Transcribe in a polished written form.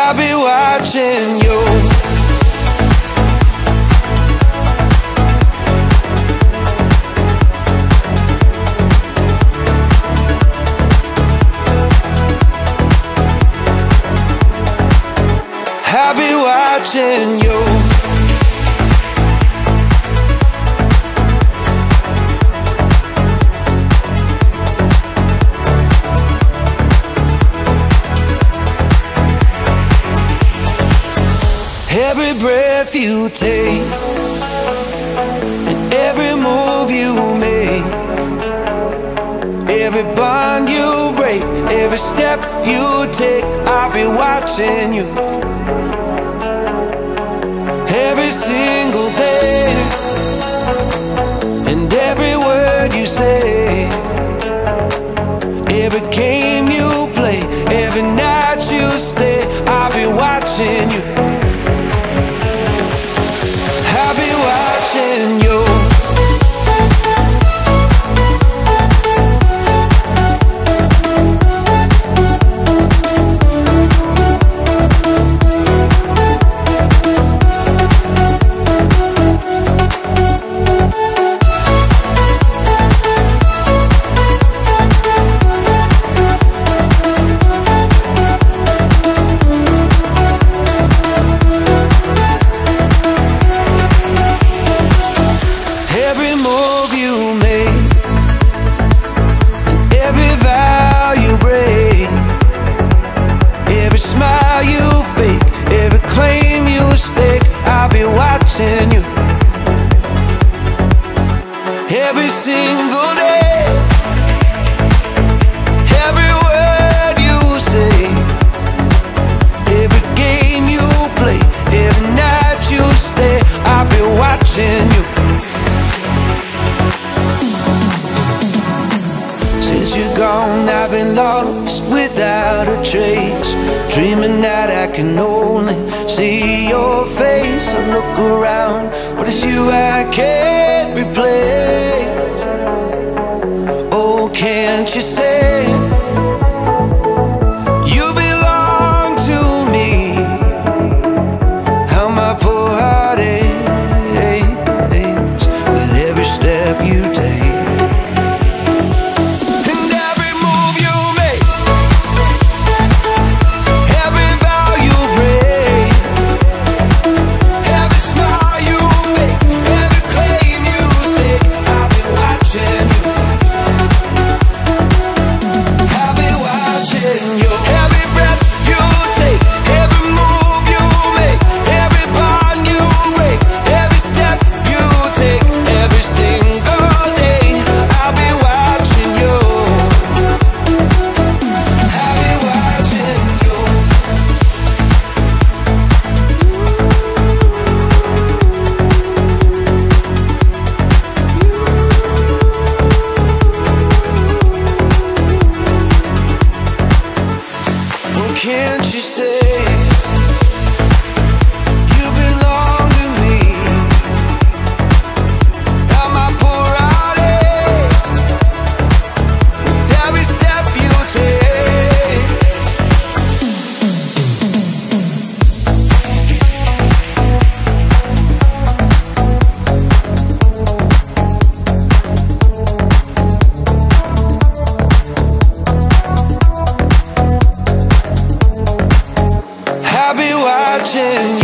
I'll be watching you. I'll be watching you. Every breath you take and every move you make, every bond you break, every step you take, I'll be watching you. Every single day and every word you say, every game you play, every night you stay, I'll be watching you. I'll be watching you. Every move you make and every vow you break, every smile you fake, every claim you stake, I'll be watching you. Every single day, every word you say, every game you play, every night you stay, I'll be watching you. Since you're gone, I've been lost without a trace, dreaming that I can only see your face. I look around, but it's you I can't replace. Oh, can't you say you belong to me? How my poor heart aches with every step you take. Can't you say you belong to me? How my poor heart aches with every step you take. I'll be watching